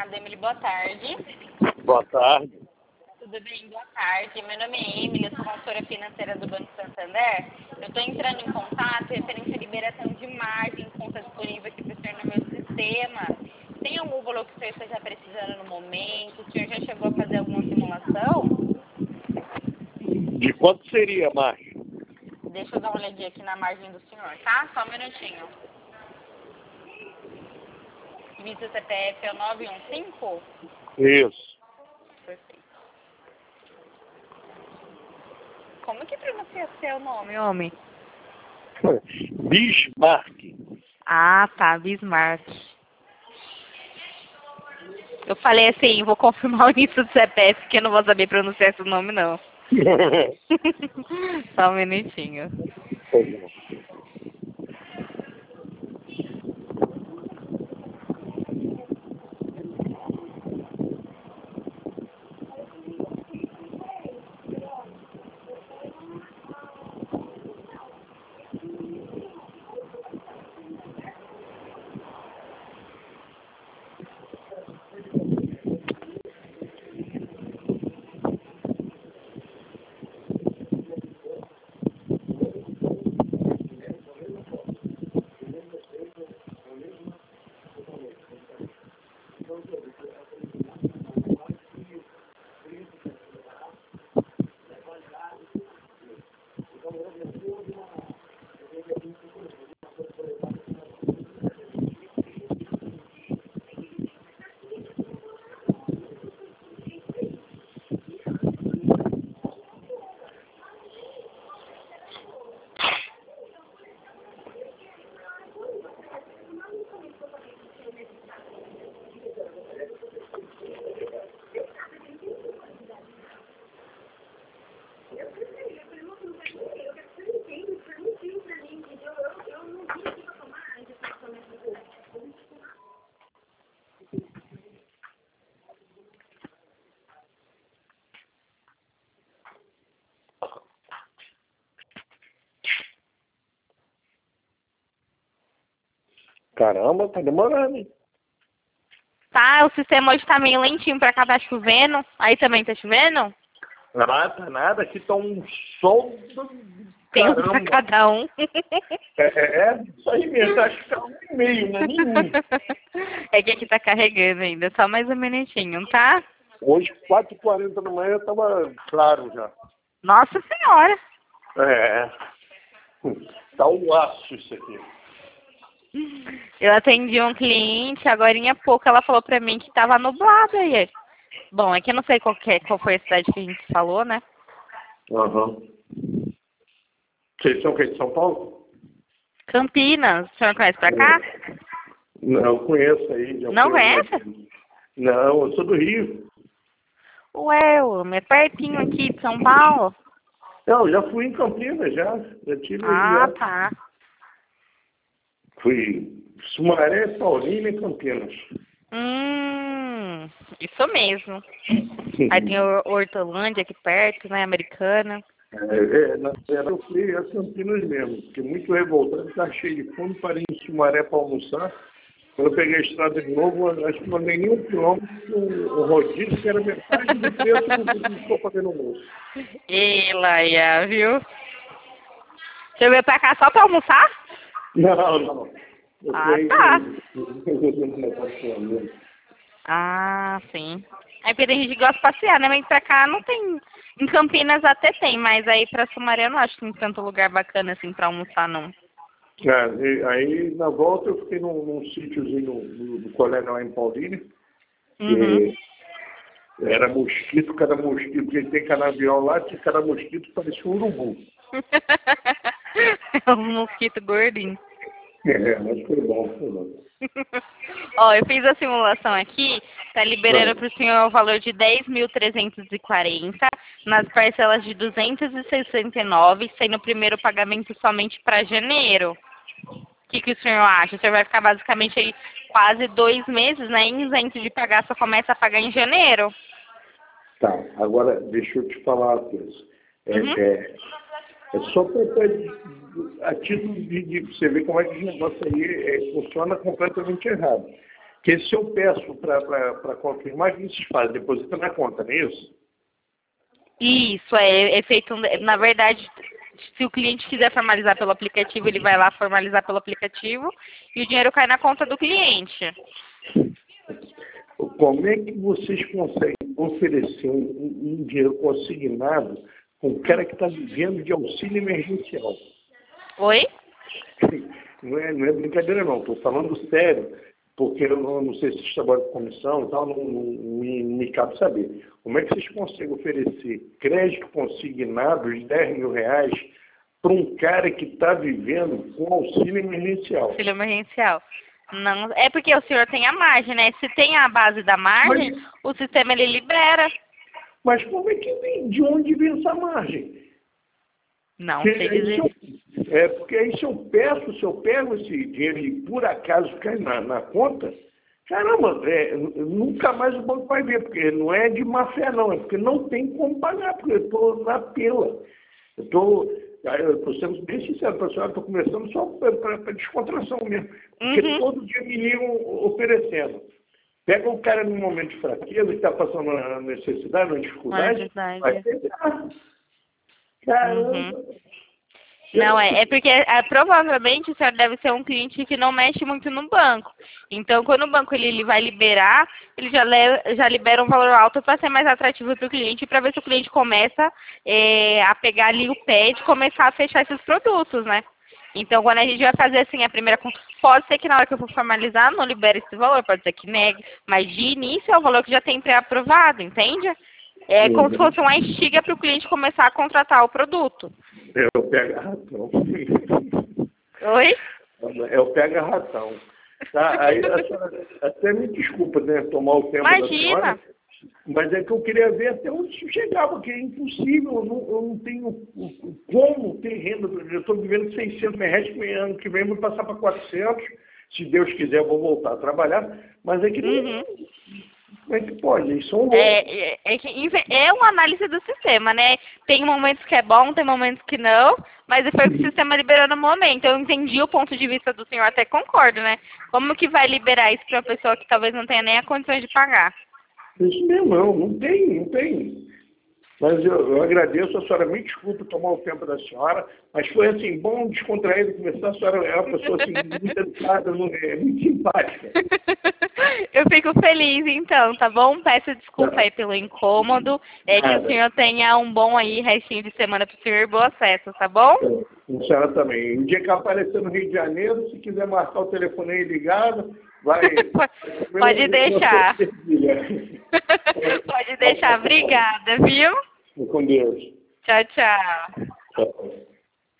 Consignado, Emily, boa tarde. Boa tarde. Tudo bem? Boa tarde. Meu nome é Emily, eu sou consultora financeira do Banco Santander. Eu estou entrando em contato referente à liberação de margem em conta disponível aqui para o senhor no meu sistema. Tem algum valor que o senhor esteja precisando no momento? O senhor já chegou a fazer alguma simulação? De quanto seria a margem? Deixa eu dar uma olhadinha aqui na margem do senhor, tá? Só um minutinho. Visa CPF é o 915? Isso. Perfeito. Como que pronuncia seu nome, homem? Bismarck. Ah, tá, Bismarck. Eu falei assim, vou confirmar o início do CPF, porque eu não vou saber pronunciar esse nome, não. Só um minutinho. Caramba, tá demorando, hein? Tá, o sistema hoje tá meio lentinho pra cá, tá chovendo. Aí também tá chovendo? Nada, nada. Aqui tá um sol do Tem um pra caramba. cada um. Isso aí mesmo. Acho que tá 1,5, né? Nenhum. É que aqui tá carregando ainda, só mais um minutinho, tá? Hoje, 4h40 da manhã, tava claro já. Nossa Senhora! É. Tá um aço isso aqui. Eu atendi um cliente, agorinha há pouco ela falou pra mim que tava nublado aí. Bom, é que eu não sei qual foi a cidade que a gente falou, né? Aham. Vocês são o quê? De São Paulo? Campinas, o senhor conhece pra cá? Não, conheço aí. Não conhece? Não, eu sou do Rio. Ué, é pertinho aqui de São Paulo. Não, já fui em Campinas, já tive aí, Ah, já. tá. Fui Sumaré, Paulínia e Campinas. Isso mesmo. Aí tem Hortolândia aqui perto, né, Americana. Na verdade eu fui a Campinas mesmo, porque muito revoltado, estava cheio de fome, parei em Sumaré para almoçar. Quando eu peguei a estrada de novo, acho que não andei nem 1 quilômetro, o rodízio, que era metade do preço do que ficou pagando o almoço. E Laia, viu? Você veio pra cá só pra almoçar? Não. Tá. Ah, sim. Aí porque tem gente que gosta de passear, né? Mas pra cá não tem. Em Campinas até tem, mas aí pra Sumaré eu não acho que tem tanto lugar bacana assim pra almoçar, não. Aí, na volta, eu fiquei num sítiozinho do colega lá em Paulínia. Uhum. Era mosquito, cada mosquito. Porque tem canavial lá, que cada mosquito parecia um urubu. É um mosquito gordinho. Mas foi bom. Ó, eu fiz a simulação aqui, tá liberando para o senhor o valor de 10.340 nas parcelas de 269, sendo o primeiro pagamento somente para janeiro. O que o senhor acha? O senhor vai ficar basicamente aí quase 2 meses, né, isento de pagar, só começa a pagar em janeiro. Tá, agora deixa eu te falar uma coisa. É só a título de você ver como é que esse negócio aí funciona completamente errado. Porque se eu peço para confirmar, o que vocês fazem? Deposita na conta, não é isso? Isso, é feito, na verdade, se o cliente quiser formalizar pelo aplicativo, ele vai lá formalizar pelo aplicativo e o dinheiro cai na conta do cliente. Como é que vocês conseguem oferecer um dinheiro consignado com um cara que está vivendo de auxílio emergencial? Oi? Não é brincadeira, não. Estou falando sério, porque eu não sei se vocês trabalham com comissão e tal, não me cabe saber. Como é que vocês conseguem oferecer crédito consignado de R$10.000 para um cara que está vivendo com auxílio emergencial? Auxílio emergencial. Não, é porque o senhor tem a margem, né? Se tem a base da margem, o sistema ele libera. Mas como é que vem? De onde vem essa margem? Não sei dizer. Porque aí se eu pego esse dinheiro e por acaso cai na conta, caramba, nunca mais o banco vai ver, porque não é de má fé não, é porque não tem como pagar, porque eu estou na pela. Eu estou sendo bem sincero para a senhora, estou começando só para descontração mesmo, porque todo dia me ligam oferecendo. Pega o cara num momento de fraqueza, que está passando uma necessidade, uma dificuldade, vai pegar. Caramba. Não, é porque provavelmente o senhor deve ser um cliente que não mexe muito no banco. Então, quando o banco ele vai liberar, ele já libera um valor alto para ser mais atrativo para o cliente, para ver se o cliente começa a pegar ali o pé de começar a fechar esses produtos, né? Então, quando a gente vai fazer assim a primeira conta, pode ser que na hora que eu for formalizar não libere esse valor, pode ser que negue, mas de início é o valor que já tem pré-aprovado, entende? É como se fosse uma instiga para o cliente começar a contratar o produto. É o pega-ratão. Oi? É o pega-ratão. Tá? Aí, até me desculpa, né, tomar o tempo da senhora, mas é que eu queria ver até onde isso chegava, porque é impossível, eu não tenho como ter renda. Eu estou vivendo R$600, ano que vem eu vou passar para 400, se Deus quiser eu vou voltar a trabalhar, mas é que não... Como é que pode? Eles são loucos. É uma análise do sistema, né? Tem momentos que é bom, tem momentos que não, mas foi o que o sistema liberou no momento. Eu entendi o ponto de vista do senhor, até concordo, né? Como que vai liberar isso para uma pessoa que talvez não tenha nem a condição de pagar? Isso mesmo, não tem. Mas eu agradeço, a senhora me desculpe tomar o tempo da senhora, mas foi assim, bom descontraído conversar, a senhora é uma pessoa assim, muito educada, muito simpática. Eu fico feliz, então, tá bom? Peço desculpa aí pelo incômodo. Que o senhor tenha um bom aí restinho de semana pro senhor e boas festas, tá bom? A senhora também. O dia que aparecer no Rio de Janeiro, se quiser marcar o telefone aí ligado, vai... Pode deixar. Pode deixar. Obrigada, viu? Com Deus. Tchau, tchau. Tchau.